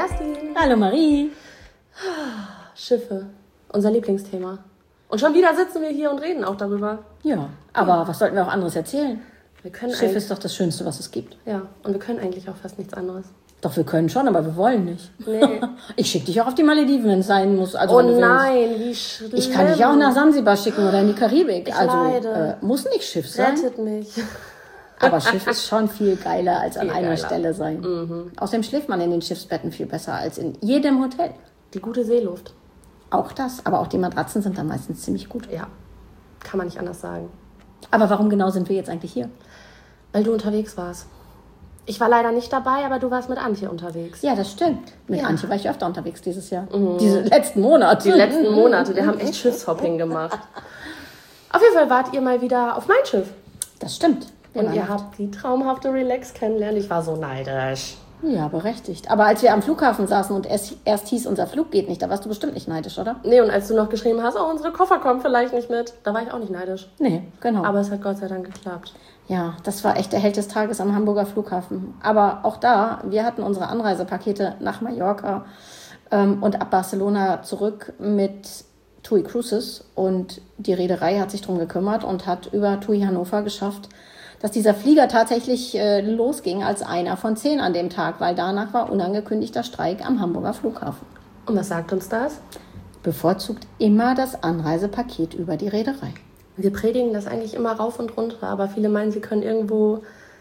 Kerstin. Hallo Marie. Schiffe, unser Lieblingsthema. Und schon wieder sitzen wir hier und reden auch darüber. Ja, aber was sollten wir auch anderes erzählen? Schiff ist doch das Schönste, was es gibt. Ja, und wir können eigentlich auch fast nichts anderes. Doch, wir können schon, aber wir wollen nicht. Nee. Ich schicke dich auch auf die Malediven, wenn es sein muss. Also, oh nein, wie schlimm. Ich kann dich auch nach Sansibar schicken oder in die Karibik. Ich also leide. Muss nicht Schiff sein. Rettet mich. Aber Schiff ist schon viel geiler als an Viel einer geiler. Stelle sein. Mhm. Außerdem schläft man in den Schiffsbetten viel besser als in jedem Hotel. Die gute Seeluft. Auch das, aber auch die Matratzen sind dann meistens ziemlich gut. Ja, kann man nicht anders sagen. Aber warum genau sind wir jetzt eigentlich hier? Weil du unterwegs warst. Ich war leider nicht dabei, aber du warst mit Antje unterwegs. Ja, das stimmt. Mit Ja. Antje war ich öfter unterwegs dieses Jahr. Diese letzten Monate. Die letzten Monate, wir haben echt Schiffshopping gemacht. Auf jeden Fall wart ihr mal wieder auf mein Schiff. Das stimmt. Und ihr habt die traumhafte Relax kennengelernt. Ich war so neidisch. Ja, berechtigt. Aber als wir am Flughafen saßen und erst hieß, unser Flug geht nicht, da warst du bestimmt nicht neidisch, oder? Nee, und als du noch geschrieben hast, oh, unsere Koffer kommen vielleicht nicht mit, da war ich auch nicht neidisch. Nee, genau. Aber es hat Gott sei Dank geklappt. Ja, das war echt der Held des Tages am Hamburger Flughafen. Aber auch da, wir hatten unsere Anreisepakete nach Mallorca und ab Barcelona zurück mit TUI Cruises. Und die Reederei hat sich drum gekümmert und hat über TUI Hannover geschafft, dass dieser Flieger tatsächlich losging als einer von 10 an dem Tag, weil danach war unangekündigter Streik am Hamburger Flughafen. Und was sagt uns das? Bevorzugt immer das Anreisepaket über die Reederei. Wir predigen das eigentlich immer rauf und runter, aber viele meinen, sie können irgendwo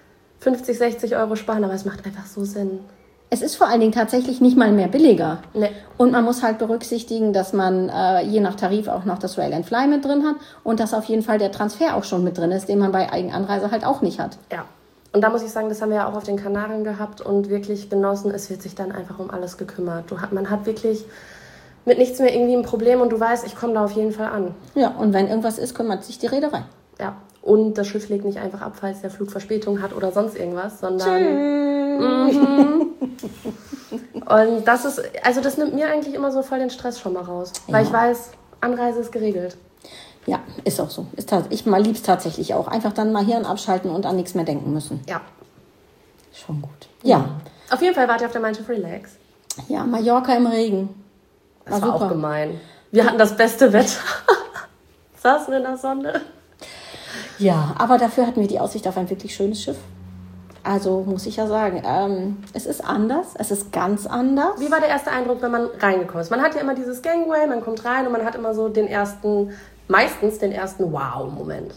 50, 60 Euro sparen, aber es macht einfach so Sinn. Es ist vor allen Dingen tatsächlich nicht mal mehr billiger. Nee. Und man muss halt berücksichtigen, dass man je nach Tarif auch noch das Rail and Fly mit drin hat und dass auf jeden Fall der Transfer auch schon mit drin ist, den man bei Eigenanreise halt auch nicht hat. Ja. Und da muss ich sagen, das haben wir ja auch auf den Kanaren gehabt und wirklich genossen. Es wird sich dann einfach um alles gekümmert. Man hat wirklich mit nichts mehr irgendwie ein Problem und du weißt, ich komme da auf jeden Fall an. Ja, und wenn irgendwas ist, kümmert sich die Reederei. Ja. Und das Schiff legt nicht einfach ab, falls der Flug Verspätung hat oder sonst irgendwas, sondern... Und das nimmt mir eigentlich immer so voll den Stress schon mal raus. Ja. Weil ich weiß, Anreise ist geregelt. Ja, ist auch so. Ich lieb's tatsächlich auch. Einfach dann mal Hirn abschalten und an nichts mehr denken müssen. Ja. Schon gut. Ja. Auf jeden Fall wart ihr auf der Mein Schiff Relax. Ja, Mallorca im Regen. Das war auch gemein. Wir hatten das beste Wetter. Saßen in der Sonne. Ja, aber dafür hatten wir die Aussicht auf ein wirklich schönes Schiff. Also muss ich ja sagen, es ist anders, es ist ganz anders. Wie war der erste Eindruck, wenn man reingekommen ist? Man hat ja immer dieses Gangway, man kommt rein und man hat immer so meistens den ersten Wow-Moment.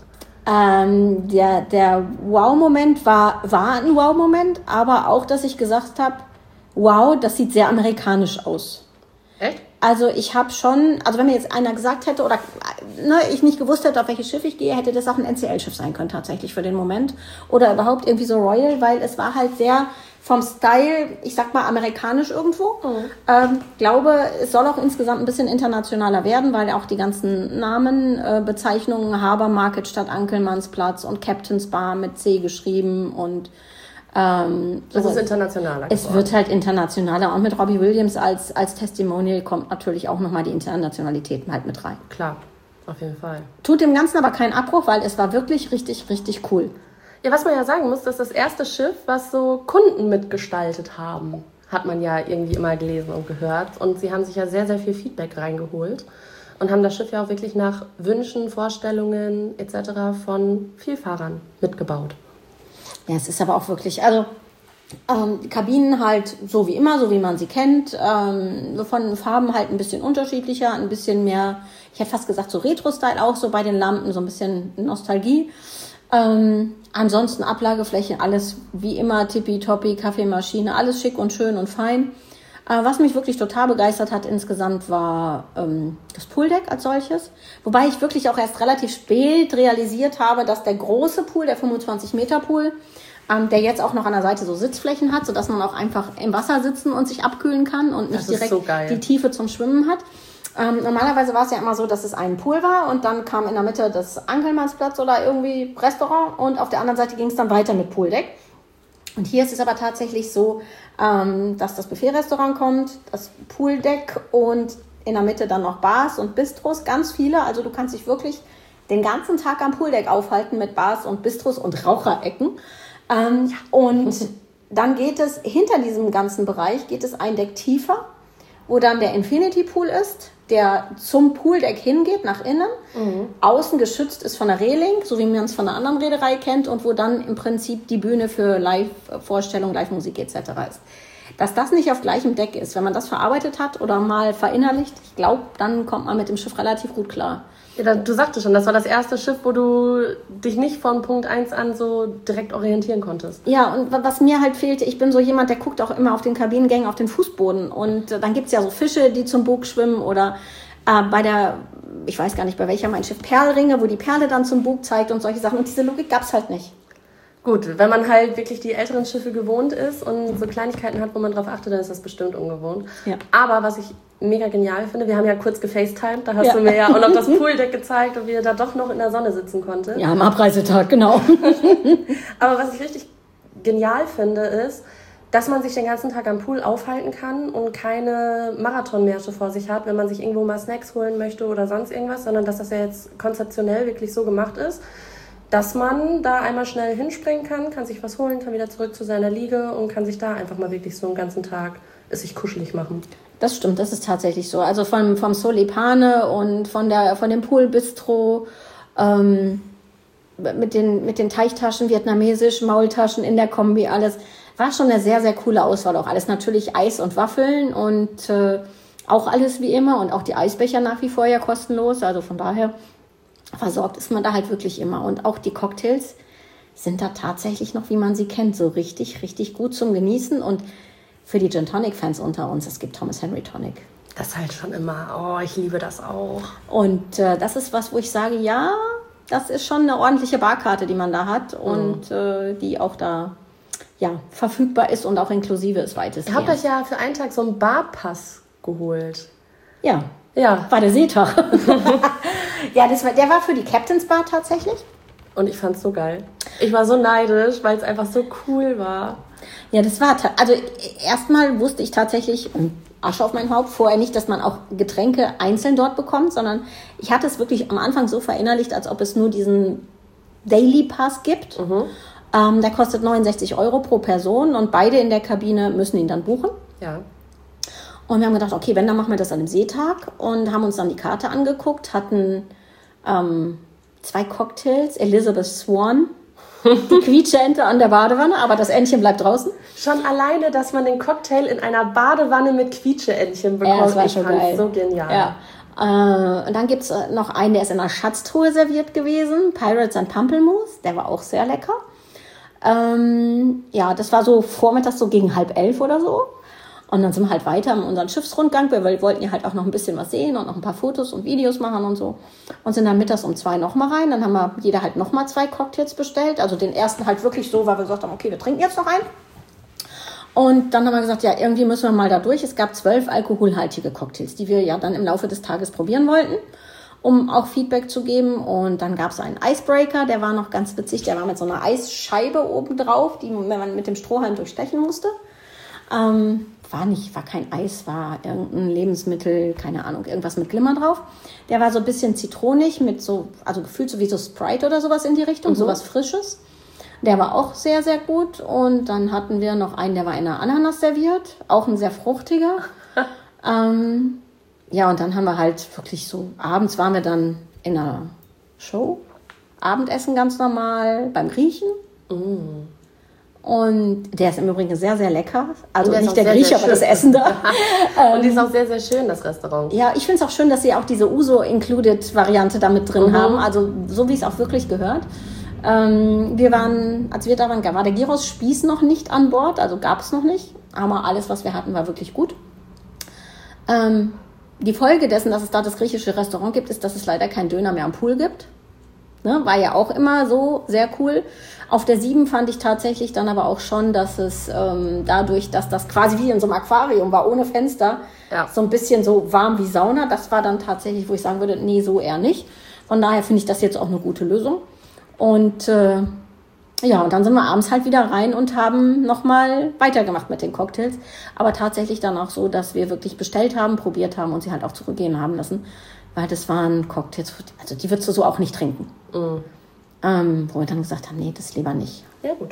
Der Wow-Moment war ein Wow-Moment, aber auch, dass ich gesagt habe, wow, das sieht sehr amerikanisch aus. Echt? Also ich habe schon, wenn mir jetzt einer gesagt hätte oder ich nicht gewusst hätte, auf welches Schiff ich gehe, hätte das auch ein NCL-Schiff sein können tatsächlich für den Moment. Oder überhaupt irgendwie so Royal, weil es war halt sehr vom Style, ich sag mal, amerikanisch irgendwo. Glaube, es soll auch insgesamt ein bisschen internationaler werden, weil auch die ganzen Namen, Bezeichnungen, Harbour Market statt Ankelmannsplatz und Captain's Bar mit C geschrieben und das ist internationaler geworden. Es wird halt internationaler und mit Robbie Williams als Testimonial kommt natürlich auch nochmal die Internationalität halt mit rein. Klar, auf jeden Fall. Tut dem Ganzen aber keinen Abbruch, weil es war wirklich richtig, richtig cool. Ja, was man ja sagen muss, das ist das erste Schiff, was so Kunden mitgestaltet haben. Hat man ja irgendwie immer gelesen und gehört. Und sie haben sich ja sehr, sehr viel Feedback reingeholt und haben das Schiff ja auch wirklich nach Wünschen, Vorstellungen etc. von Vielfahrern mitgebaut. Ja, es ist aber auch wirklich, die Kabinen halt so wie immer, so wie man sie kennt, von den Farben halt ein bisschen unterschiedlicher, ein bisschen mehr, ich hätte fast gesagt so Retro-Style auch, so bei den Lampen, so ein bisschen Nostalgie. Ansonsten Ablageflächen, alles wie immer, tippitoppi, Kaffeemaschine, alles schick und schön und fein. Was mich wirklich total begeistert hat insgesamt war das Pooldeck als solches. Wobei ich wirklich auch erst relativ spät realisiert habe, dass der große Pool, der 25-Meter-Pool, der jetzt auch noch an der Seite so Sitzflächen hat, sodass man auch einfach im Wasser sitzen und sich abkühlen kann und nicht direkt die Tiefe zum Schwimmen hat. Normalerweise war es ja immer so, dass es ein Pool war und dann kam in der Mitte das Ankelmannsplatz oder irgendwie Restaurant und auf der anderen Seite ging es dann weiter mit Pooldeck. Und hier ist es aber tatsächlich so, dass das Buffet-Restaurant kommt, das Pooldeck und in der Mitte dann noch Bars und Bistros, ganz viele. Also du kannst dich wirklich den ganzen Tag am Pooldeck aufhalten mit Bars und Bistros und Raucherecken. Und dann geht es, hinter diesem ganzen Bereich geht es ein Deck tiefer, wo dann der Infinity Pool ist, der zum Pooldeck hingeht, nach innen, außen geschützt ist von der Reling, so wie man es von einer anderen Reederei kennt, und wo dann im Prinzip die Bühne für Live-Vorstellung, Live-Musik etc. ist. Dass das nicht auf gleichem Deck ist, wenn man das verarbeitet hat oder mal verinnerlicht, ich glaube, dann kommt man mit dem Schiff relativ gut klar. Ja, du sagtest schon, das war das erste Schiff, wo du dich nicht von Punkt 1 an so direkt orientieren konntest. Ja, und was mir halt fehlte, ich bin so jemand, der guckt auch immer auf den Kabinengängen auf den Fußboden. Und dann gibt's ja so Fische, die zum Bug schwimmen oder bei der, ich weiß gar nicht bei welcher, mein Schiff Perlringe, wo die Perle dann zum Bug zeigt und solche Sachen. Und diese Logik gab's halt nicht. Gut, wenn man halt wirklich die älteren Schiffe gewohnt ist und so Kleinigkeiten hat, wo man drauf achtet, dann ist das bestimmt ungewohnt. Ja. Aber was ich mega genial finde, wir haben ja kurz gefacetimed, da hast du mir ja auch noch das Pooldeck gezeigt und wie ihr da doch noch in der Sonne sitzen konntet. Ja, am Abreisetag, genau. Aber was ich richtig genial finde, ist, dass man sich den ganzen Tag am Pool aufhalten kann und keine Marathonmärsche vor sich hat, wenn man sich irgendwo mal Snacks holen möchte oder sonst irgendwas, sondern dass das ja jetzt konzeptionell wirklich so gemacht ist, dass man da einmal schnell hinspringen kann sich was holen, kann wieder zurück zu seiner Liege und kann sich da einfach mal wirklich so einen ganzen Tag es sich kuschelig machen. Das stimmt, das ist tatsächlich so. Also vom Solipane und von dem Poolbistro, mit den Teichtaschen, vietnamesisch, Maultaschen in der Kombi, alles. War schon eine sehr, sehr coole Auswahl. Auch alles natürlich Eis und Waffeln und auch alles wie immer. Und auch die Eisbecher nach wie vor ja kostenlos. Also von daher versorgt ist man da halt wirklich immer. Und auch die Cocktails sind da tatsächlich noch, wie man sie kennt, so richtig, richtig gut zum Genießen. Und für die Gin Tonic Fans unter uns, es gibt Thomas Henry Tonic. Das halt schon immer, ich liebe das auch. Und das ist was, wo ich sage, ja, das ist schon eine ordentliche Barkarte, die man da hat und die auch da verfügbar ist und auch inklusive ist weitestgehend. Ihr habt euch ja für einen Tag so einen Barpass geholt. Ja, war der Seetag. Ja, der war für die Captain's Bar tatsächlich. Und ich fand's so geil. Ich war so neidisch, weil es einfach so cool war. Ja, das war, also erstmal wusste ich tatsächlich, Asche auf mein Haupt, vorher nicht, dass man auch Getränke einzeln dort bekommt, sondern ich hatte es wirklich am Anfang so verinnerlicht, als ob es nur diesen Daily Pass gibt. Der kostet 69 € pro Person und beide in der Kabine müssen ihn dann buchen. Ja. Und wir haben gedacht, okay, wenn, dann machen wir das an dem Seetag und haben uns dann die Karte angeguckt, hatten 2 Cocktails, Elizabeth Swan, die Quietscheente an der Badewanne, aber das Entchen bleibt draußen. Schon alleine, dass man den Cocktail in einer Badewanne mit Quietscheentchen bekommt, das war schon geil. So genial. Ja. Und dann gibt es noch einen, der ist in einer Schatztruhe serviert gewesen, Pirates and Pamplemousse, der war auch sehr lecker. Das war so vormittags so gegen 10:30 oder so. Und dann sind wir halt weiter in unseren Schiffsrundgang, weil wir wollten ja halt auch noch ein bisschen was sehen und noch ein paar Fotos und Videos machen und so. Und sind dann mittags um 2 nochmal rein. Dann haben jeder halt nochmal 2 Cocktails bestellt. Also den ersten halt wirklich so, weil wir gesagt haben, okay, wir trinken jetzt noch einen. Und dann haben wir gesagt, ja, irgendwie müssen wir mal da durch. Es gab 12 alkoholhaltige Cocktails, die wir ja dann im Laufe des Tages probieren wollten, um auch Feedback zu geben. Und dann gab es einen Icebreaker, der war noch ganz witzig. Der war mit so einer Eisscheibe oben drauf, die man mit dem Strohhalm durchstechen musste. War kein Eis, war irgendein Lebensmittel, keine Ahnung, irgendwas mit Glimmer drauf. Der war so ein bisschen zitronig mit so, also gefühlt so wie so Sprite oder sowas in die Richtung, sowas Frisches. Der war auch sehr, sehr gut. Und dann hatten wir noch einen, der war in einer Ananas serviert, auch ein sehr fruchtiger. Und dann haben wir halt wirklich so, abends waren wir dann in einer Show, Abendessen ganz normal, beim Griechen. Und der ist im Übrigen sehr, sehr lecker. Also nicht der Grieche, aber das Essen da. Und die ist auch sehr, sehr schön, das Restaurant. Ja, ich finde es auch schön, dass sie auch diese Uso-Included-Variante da mit drin haben. Also so, wie es auch wirklich gehört. Als wir da waren, war der Gyros-Spieß noch nicht an Bord. Also gab es noch nicht. Aber alles, was wir hatten, war wirklich gut. Die Folge dessen, dass es da das griechische Restaurant gibt, ist, dass es leider keinen Döner mehr am Pool gibt. Ne, war ja auch immer so sehr cool. Auf der 7 fand ich tatsächlich dann aber auch schon, dass es dadurch, dass das quasi wie in so einem Aquarium war, ohne Fenster, so ein bisschen so warm wie Sauna. Das war dann tatsächlich, wo ich sagen würde, nee, so eher nicht. Von daher finde ich das jetzt auch eine gute Lösung. Und und dann sind wir abends halt wieder rein und haben nochmal weitergemacht mit den Cocktails. Aber tatsächlich dann auch so, dass wir wirklich bestellt haben, probiert haben und sie halt auch zurückgehen haben lassen. Weil das waren Cocktails, also die würdest du so auch nicht trinken. Wo wir dann gesagt haben, nee, das lieber nicht. Ja, gut.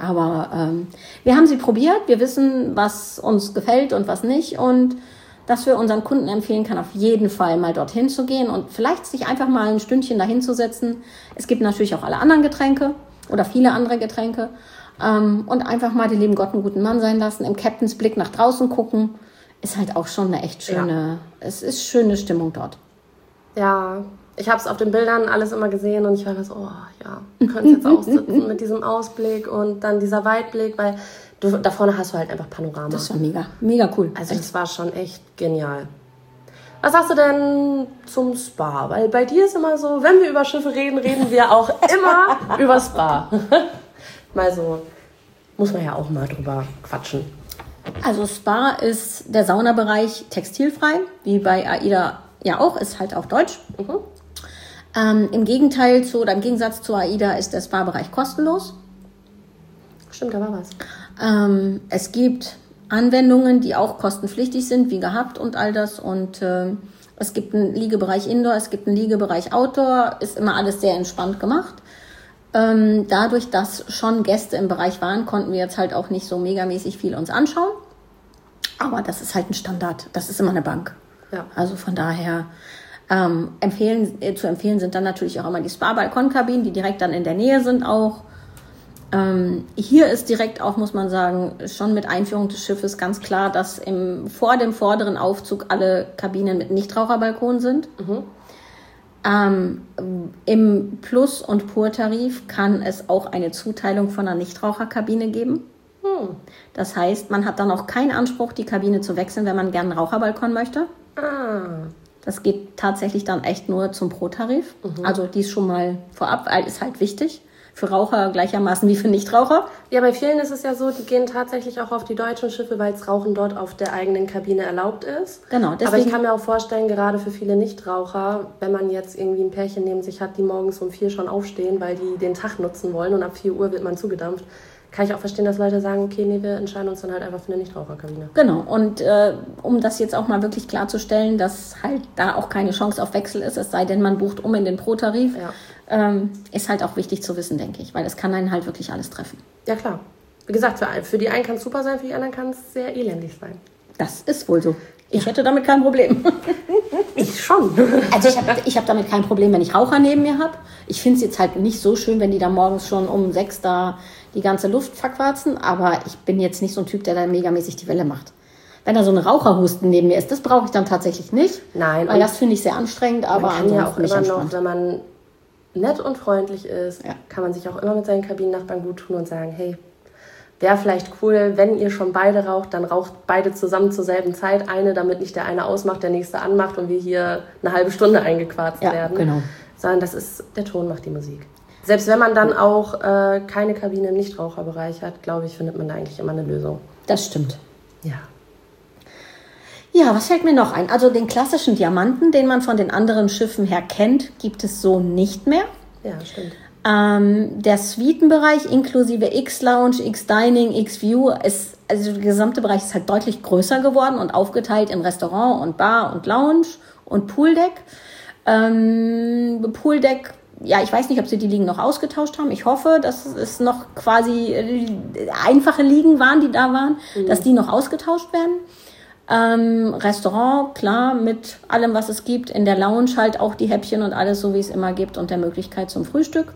Aber wir haben sie probiert, wir wissen, was uns gefällt und was nicht und dass wir unseren Kunden empfehlen kann, auf jeden Fall mal dorthin zu gehen und vielleicht sich einfach mal ein Stündchen dahin zu setzen. Es gibt natürlich auch alle anderen Getränke oder viele andere Getränke und einfach mal den lieben Gott einen guten Mann sein lassen, im Captains Blick nach draußen gucken, ist halt auch schon eine echt schöne, es ist schöne Stimmung dort. Ja, ich habe es auf den Bildern alles immer gesehen und ich war so, oh ja, wir können es jetzt aussitzen mit diesem Ausblick und dann dieser Weitblick, weil da vorne hast du halt einfach Panorama. Das war mega, mega cool. Also das war schon echt genial. Was sagst du denn zum Spa? Weil bei dir ist immer so, wenn wir über Schiffe reden, reden wir auch immer über Spa. Mal so, muss man ja auch mal drüber quatschen. Also Spa ist der Saunabereich textilfrei, wie bei AIDA ja auch, ist halt auch deutsch. Im Gegensatz zu AIDA ist der Spa-Bereich kostenlos. Stimmt, da war was. Es gibt Anwendungen, die auch kostenpflichtig sind, wie gehabt und all das. Und es gibt einen Liegebereich Indoor, es gibt einen Liegebereich Outdoor. Ist immer alles sehr entspannt gemacht. Dadurch, dass schon Gäste im Bereich waren, konnten wir jetzt halt auch nicht so megamäßig viel uns anschauen. Aber das ist halt ein Standard. Das ist immer eine Bank. Ja. Also von daher zu empfehlen sind dann natürlich auch immer die Spa-Balkonkabinen, die direkt dann in der Nähe sind auch. Hier ist direkt auch, muss man sagen, schon mit Einführung des Schiffes ganz klar, dass vor dem vorderen Aufzug alle Kabinen mit Nichtraucherbalkon sind. Im Plus- und Pur-Tarif kann es auch eine Zuteilung von einer Nichtraucherkabine geben. Das heißt, man hat dann auch keinen Anspruch, die Kabine zu wechseln, wenn man gerne einen Raucherbalkon möchte. Das geht tatsächlich dann echt nur zum Pro-Tarif. Also dies schon mal vorab, weil ist halt wichtig. Für Raucher gleichermaßen wie für Nichtraucher. Ja, bei vielen ist es ja so, die gehen tatsächlich auch auf die deutschen Schiffe, weil das Rauchen dort auf der eigenen Kabine erlaubt ist. Genau, deswegen. Aber ich kann mir auch vorstellen, gerade für viele Nichtraucher, wenn man jetzt irgendwie ein Pärchen neben sich hat, die morgens um 4 schon aufstehen, weil die den Tag nutzen wollen und ab 4 Uhr wird man zugedampft, kann ich auch verstehen, dass Leute sagen, okay, nee, wir entscheiden uns dann halt einfach für eine Nichtraucherkabine. Genau, und um das jetzt auch mal wirklich klarzustellen, dass halt da auch keine Chance auf Wechsel ist, es sei denn, man bucht in den Pro-Tarif, ist halt auch wichtig zu wissen, denke ich, weil es kann einen halt wirklich alles treffen. Ja, klar. Wie gesagt, für die einen kann es super sein, für die anderen kann es sehr elendig sein. Das ist wohl so. Ich hätte damit kein Problem. Ich schon. Also ich hab damit kein Problem, wenn ich Raucher neben mir habe. Ich finde es jetzt halt nicht so schön, wenn die da morgens schon um 6 da die ganze Luft verquarzen, aber ich bin jetzt nicht so ein Typ, der da megamäßig die Welle macht. Wenn da so ein Raucherhusten neben mir ist, das brauche ich dann tatsächlich nicht. Nein. Weil das finde ich sehr anstrengend, aber man kann ja auch immer entspannt. noch, wenn man nett und freundlich ist, kann man sich auch immer mit seinen Kabinennachbarn gut tun und sagen, hey, wäre vielleicht cool, wenn ihr schon beide raucht, dann raucht beide zusammen zur selben Zeit eine, damit nicht der eine ausmacht, der nächste anmacht und wir hier eine halbe Stunde eingequarzt werden. Genau. Sondern der Ton macht die Musik. Selbst wenn man dann auch keine Kabine im Nichtraucherbereich hat, glaube ich, findet man da eigentlich immer eine Lösung. Das stimmt. Ja. Ja, was fällt mir noch ein? Also den klassischen Diamanten, den man von den anderen Schiffen her kennt, gibt es so nicht mehr. Ja, stimmt. Der Suitenbereich inklusive X-Lounge, X-Dining, X-View, also der gesamte Bereich ist halt deutlich größer geworden und aufgeteilt in Restaurant und Bar und Lounge und Pooldeck. Pooldeck, ja, ich weiß nicht, ob sie die Liegen noch ausgetauscht haben. Ich hoffe, dass es noch quasi einfache Liegen waren, die da waren, dass die noch ausgetauscht werden. Restaurant, klar, mit allem, was es gibt. In der Lounge halt auch die Häppchen und alles, so wie es immer gibt und der Möglichkeit zum Frühstück.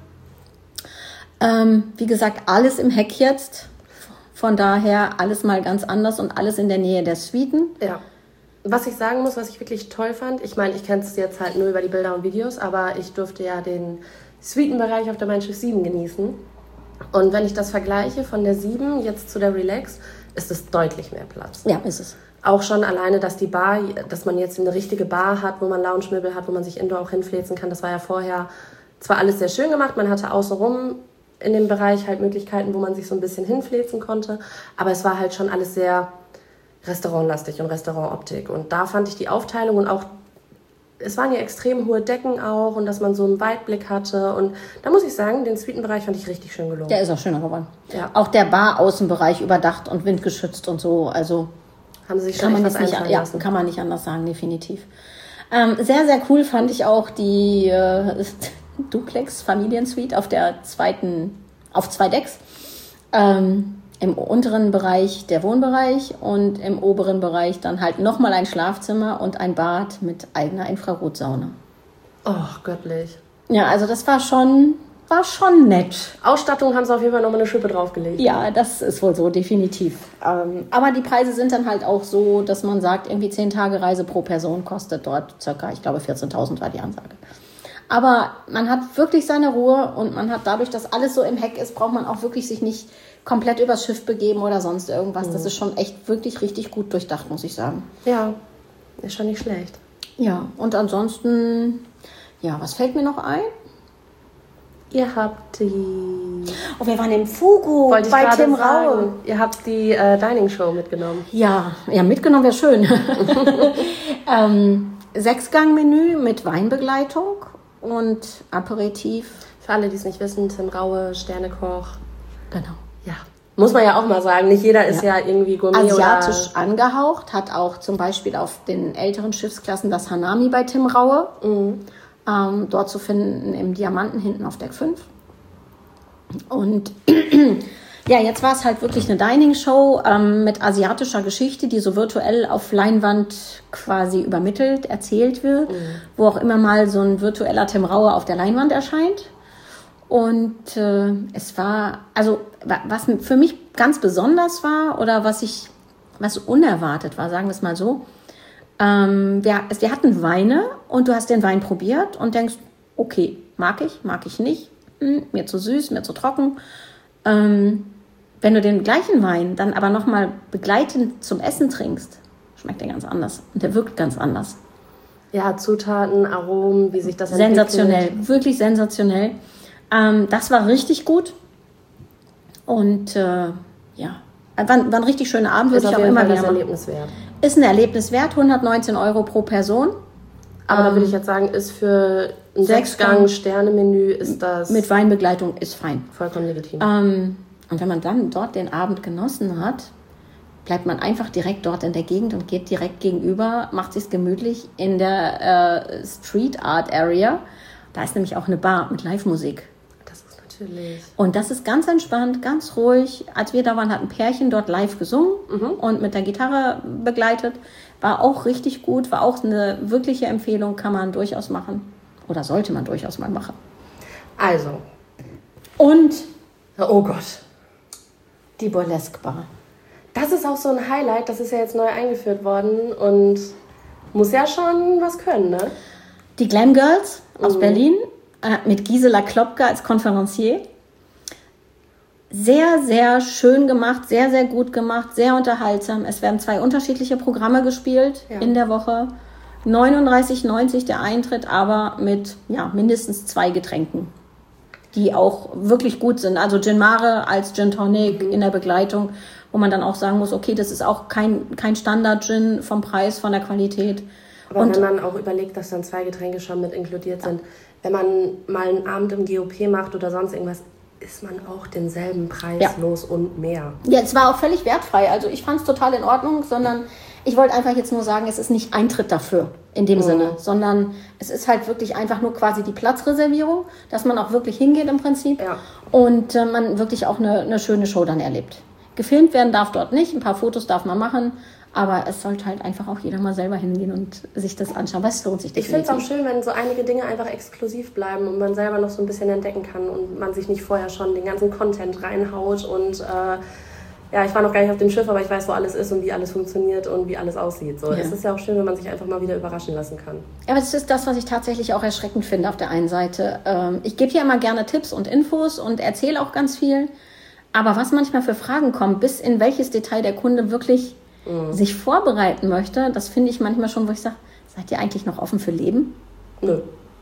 Wie gesagt, alles im Heck jetzt. Von daher alles mal ganz anders und alles in der Nähe der Suiten. Ja. Was ich sagen muss, was ich wirklich toll fand, ich meine, ich kenne es jetzt halt nur über die Bilder und Videos, aber ich durfte ja den Suitenbereich auf der Mein Schiff 7 genießen. Und wenn ich das vergleiche von der 7 jetzt zu der Relax, ist es deutlich mehr Platz. Ja, ist es. Auch schon alleine, dass die Bar, dass man jetzt eine richtige Bar hat, wo man Lounge-Möbel hat, wo man sich indoor auch hinfläzen kann. Das war ja vorher zwar alles sehr schön gemacht, man hatte außenrum in dem Bereich halt Möglichkeiten, wo man sich so ein bisschen hinfläzen konnte, aber es war halt schon alles sehr restaurantlastig und Restaurantoptik. Und da fand ich die Aufteilung und auch, es waren ja extrem hohe Decken auch und dass man so einen Weitblick hatte. Und da muss ich sagen, den Suitenbereich fand ich richtig schön gelungen. Der ist auch schöner geworden. Ja. Auch der Bar-Außenbereich überdacht und windgeschützt und so, also haben sie sich schon etwas einfallen lassen. Ja, kann man nicht anders sagen, definitiv. Sehr, sehr cool fand ich auch die Duplex Familiensuite auf 2 Decks. im unteren Bereich der Wohnbereich und im oberen Bereich dann halt nochmal ein Schlafzimmer und ein Bad mit eigener Infrarotsauna. Oh, göttlich. Ja, also das war schon nett. Ausstattung haben sie auf jeden Fall nochmal eine Schippe draufgelegt. Ja, das ist wohl so, definitiv. Aber die Preise sind dann halt auch so, dass man sagt, irgendwie 10 Tage Reise pro Person kostet dort circa, ich glaube 14.000 war die Ansage. Aber man hat wirklich seine Ruhe und man hat dadurch, dass alles so im Heck ist, braucht man auch wirklich sich nicht komplett übers Schiff begeben oder sonst irgendwas. Das ist schon echt wirklich richtig gut durchdacht, muss ich sagen. Ja, ist schon nicht schlecht. Ja, und ansonsten, ja, was fällt mir noch ein? Ihr habt die... Oh, wir waren im Fugu Wollte ich bei gerade Tim Raue. sagen. Ihr habt die Dining Show mitgenommen. Ja, mitgenommen wäre schön. 6-Gang-Menü mit Weinbegleitung und Aperitif. Für alle, die es nicht wissen, Tim Raue, Sternekoch. Genau. Ja, muss man ja auch mal sagen. Nicht jeder ist ja irgendwie Gourmet asiatisch oder... angehaucht, hat auch zum Beispiel auf den älteren Schiffsklassen das Hanami bei Tim Raue. Dort zu finden im Diamanten hinten auf Deck 5. Und ja, jetzt war es halt wirklich eine Dining-Show mit asiatischer Geschichte, die so virtuell auf Leinwand quasi übermittelt, erzählt wird, wo auch immer mal so ein virtueller Tim Raue auf der Leinwand erscheint. Und es war, also was für mich ganz besonders war oder was unerwartet war, sagen wir es mal so, wir hatten Weine und du hast den Wein probiert und denkst, okay, mag ich nicht, mir zu süß, mir zu trocken. Wenn du den gleichen Wein dann aber nochmal begleitend zum Essen trinkst, schmeckt der ganz anders und der wirkt ganz anders. Ja, Zutaten, Aromen, wie sich das sensationell, wirklich sensationell. Das war richtig gut und war ein richtig schöner Abend, würde ich auch immer wieder machen. Erlebniswert. Ist ein Erlebnis wert, 119 € pro Person. Aber da würde ich jetzt sagen, ist für ein 6-Gang-Sterne-Menü ist das... Mit Weinbegleitung ist fein. Vollkommen legitim. Und wenn man dann dort den Abend genossen hat, bleibt man einfach direkt dort in der Gegend und geht direkt gegenüber, macht sich's gemütlich in der Street Art Area. Da ist nämlich auch eine Bar mit Live-Musik. Das ist natürlich... Und das ist ganz entspannt, ganz ruhig. Als wir da waren, hat ein Pärchen dort live gesungen und mit der Gitarre begleitet. War auch richtig gut, war auch eine wirkliche Empfehlung, kann man durchaus machen. Oder sollte man durchaus mal machen. Also. Und, oh Gott, die Burlesque Bar. Das ist auch so ein Highlight, das ist ja jetzt neu eingeführt worden und muss ja schon was können, ne? Die Glam Girls aus Berlin mit Gisela Klopke als Konferencier. Sehr, sehr schön gemacht, sehr, sehr gut gemacht, sehr unterhaltsam. Es werden 2 unterschiedliche Programme gespielt in der Woche. 39,90 der Eintritt, aber mit mindestens 2 Getränken, die auch wirklich gut sind. Also Gin Mare als Gin Tonic in der Begleitung, wo man dann auch sagen muss, okay, das ist auch kein Standard-Gin vom Preis, von der Qualität. Aber wenn man auch überlegt, dass dann 2 Getränke schon mit inkludiert sind, wenn man mal einen Abend im GOP macht oder sonst irgendwas, ist man auch denselben Preis los und mehr. Ja, es war auch völlig wertfrei. Also ich fand es total in Ordnung, sondern ich wollte einfach jetzt nur sagen, es ist nicht Eintritt dafür in dem Sinne, sondern es ist halt wirklich einfach nur quasi die Platzreservierung, dass man auch wirklich hingeht im Prinzip und man wirklich auch eine schöne Show dann erlebt. Gefilmt werden darf dort nicht, ein paar Fotos darf man machen, aber es sollte halt einfach auch jeder mal selber hingehen und sich das anschauen, weil es lohnt sich definitiv. Ich finde es auch schön, wenn so einige Dinge einfach exklusiv bleiben und man selber noch so ein bisschen entdecken kann und man sich nicht vorher schon den ganzen Content reinhaut und ich war noch gar nicht auf dem Schiff, aber ich weiß, wo alles ist und wie alles funktioniert und wie alles aussieht. So, es ist ja auch schön, wenn man sich einfach mal wieder überraschen lassen kann. Aber das ist das, was ich tatsächlich auch erschreckend finde auf der einen Seite. Ich gebe ja immer gerne Tipps und Infos und erzähle auch ganz viel. Aber was manchmal für Fragen kommen, bis in welches Detail der Kunde wirklich sich vorbereiten möchte, das finde ich manchmal schon, wo ich sage, seid ihr eigentlich noch offen für Leben? Nö.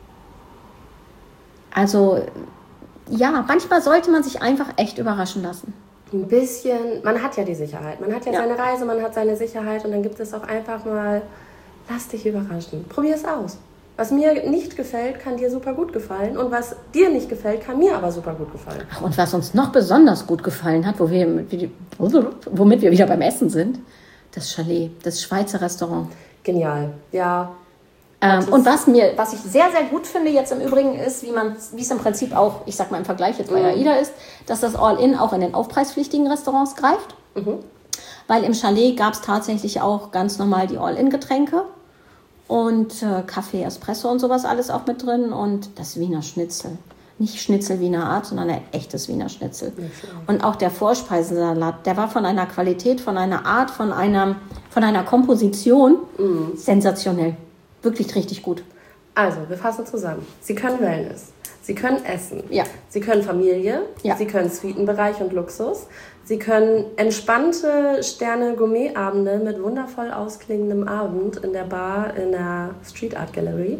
Also, ja, manchmal sollte man sich einfach echt überraschen lassen. Ein bisschen, man hat ja die Sicherheit. Man hat ja seine Reise, man hat seine Sicherheit und dann gibt es auch einfach mal, lass dich überraschen. Probier es aus. Was mir nicht gefällt, kann dir super gut gefallen und was dir nicht gefällt, kann mir aber super gut gefallen. Ach, und was uns noch besonders gut gefallen hat, womit wir wieder beim Essen sind, das Chalet, das Schweizer Restaurant. Genial, ja. Und was ich sehr, sehr gut finde jetzt im Übrigen ist, wie es im Prinzip auch, ich sag mal im Vergleich jetzt bei AIDA ist, dass das All-In auch in den aufpreispflichtigen Restaurants greift. Weil im Chalet gab es tatsächlich auch ganz normal die All-In-Getränke und Kaffee, Espresso und sowas alles auch mit drin und das Wiener Schnitzel. Nicht Schnitzel Wiener Art, sondern ein echtes Wiener Schnitzel. Und auch der Vorspeisensalat, der war von einer Qualität, von einer Art, von einer Komposition sensationell. Wirklich richtig gut. Also, wir fassen zusammen. Sie können Wellness, Sie können Essen, Ja. Sie können Familie, Ja. Sie können Suitenbereich und Luxus, Sie können entspannte Sterne-Gourmet-Abende mit wundervoll ausklingendem Abend in der Bar in der Street Art Gallery.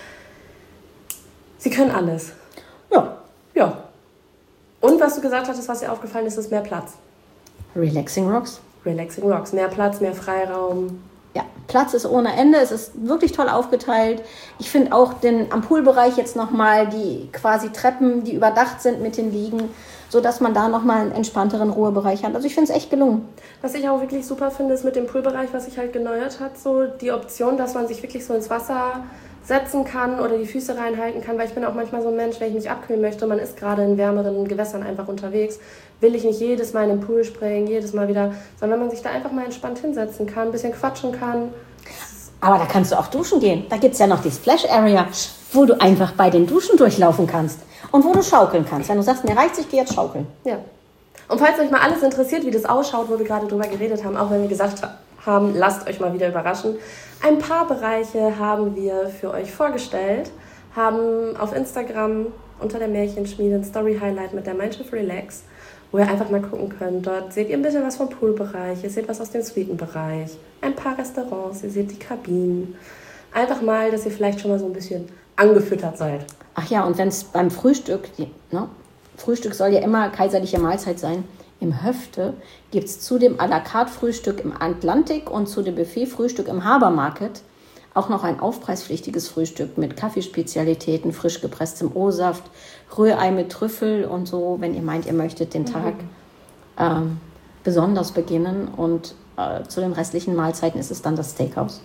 Sie können alles. Ja. Ja. Und was du gesagt hattest, was dir aufgefallen ist, ist mehr Platz. Relaxing Rocks. Relaxing Rocks. Mehr Platz, mehr Freiraum. Ja, Platz ist ohne Ende. Es ist wirklich toll aufgeteilt. Ich finde auch am Poolbereich jetzt nochmal die quasi Treppen, die überdacht sind mit den Liegen, sodass man da nochmal einen entspannteren Ruhebereich hat. Also ich finde es echt gelungen. Was ich auch wirklich super finde, ist mit dem Poolbereich, was sich halt geneuert hat, so die Option, dass man sich wirklich so ins Wasser setzen kann oder die Füße reinhalten kann, weil ich bin auch manchmal so ein Mensch, wenn ich mich abkühlen möchte, man ist gerade in wärmeren Gewässern einfach unterwegs, will ich nicht jedes Mal in den Pool springen, jedes Mal wieder, sondern wenn man sich da einfach mal entspannt hinsetzen kann, ein bisschen quatschen kann. Aber da kannst du auch duschen gehen. Da gibt es ja noch die Splash Area, wo du einfach bei den Duschen durchlaufen kannst und wo du schaukeln kannst. Wenn du sagst, mir reicht's, ich gehe jetzt schaukeln. Ja. Und falls euch mal alles interessiert, wie das ausschaut, wo wir gerade drüber geredet haben, auch wenn wir gesagt haben, lasst euch mal wieder überraschen. Ein paar Bereiche haben wir für euch vorgestellt, haben auf Instagram unter der Märchenschmiede ein Story-Highlight mit der Mindshift Relax, wo ihr einfach mal gucken könnt. Dort seht ihr ein bisschen was vom Poolbereich, ihr seht was aus dem Suitenbereich, ein paar Restaurants, ihr seht die Kabinen. Einfach mal, dass ihr vielleicht schon mal so ein bisschen angefüttert seid. Ach ja, und wenn es beim Frühstück, Frühstück soll ja immer kaiserliche Mahlzeit sein, im Höfte gibt es zu dem à la carte Frühstück im Atlantik und zu dem Buffet-Frühstück im Harbour Market auch noch ein aufpreispflichtiges Frühstück mit Kaffeespezialitäten, frisch gepresstem O-Saft, Rührei mit Trüffel und so, wenn ihr meint, ihr möchtet den Tag besonders beginnen. Und zu den restlichen Mahlzeiten ist es dann das Steakhouse.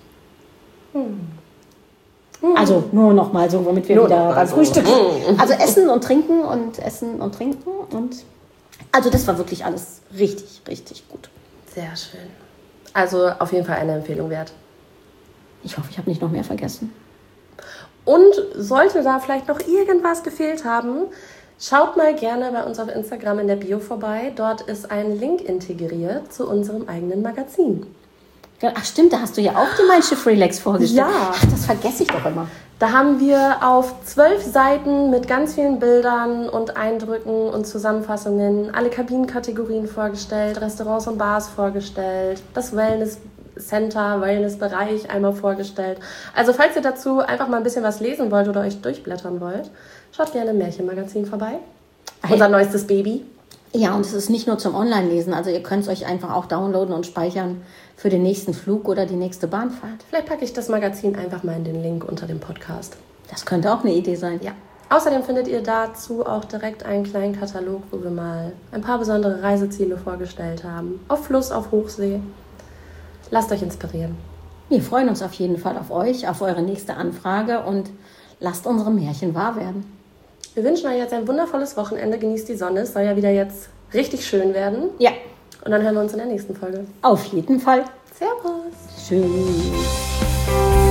Also nur noch mal so, womit wir wieder beim Frühstück. Also Essen und Trinken und Essen und Trinken und also das war wirklich alles richtig, richtig gut. Sehr schön. Also auf jeden Fall eine Empfehlung wert. Ich hoffe, ich habe nicht noch mehr vergessen. Und sollte da vielleicht noch irgendwas gefehlt haben, schaut mal gerne bei uns auf Instagram in der Bio vorbei. Dort ist ein Link integriert zu unserem eigenen Magazin. Ach stimmt, da hast du ja auch die Mindshift Relax vorgestellt. Ja. Ach, das vergesse ich doch immer. Da haben wir auf 12 Seiten mit ganz vielen Bildern und Eindrücken und Zusammenfassungen alle Kabinenkategorien vorgestellt, Restaurants und Bars vorgestellt, das Wellness Center, Wellness-Bereich einmal vorgestellt. Also falls ihr dazu einfach mal ein bisschen was lesen wollt oder euch durchblättern wollt, schaut gerne im Märchenmagazin vorbei. Unser neuestes Baby. Ja, und es ist nicht nur zum Online-Lesen. Also ihr könnt es euch einfach auch downloaden und speichern für den nächsten Flug oder die nächste Bahnfahrt. Vielleicht packe ich das Magazin einfach mal in den Link unter dem Podcast. Das könnte auch eine Idee sein. Ja. Außerdem findet ihr dazu auch direkt einen kleinen Katalog, wo wir mal ein paar besondere Reiseziele vorgestellt haben. Auf Fluss, auf Hochsee. Lasst euch inspirieren. Wir freuen uns auf jeden Fall auf euch, auf eure nächste Anfrage und lasst unsere Märchen wahr werden. Wir wünschen euch jetzt ein wundervolles Wochenende. Genießt die Sonne. Es soll ja wieder jetzt richtig schön werden. Ja. Und dann hören wir uns in der nächsten Folge. Auf jeden Fall. Servus. Tschüss.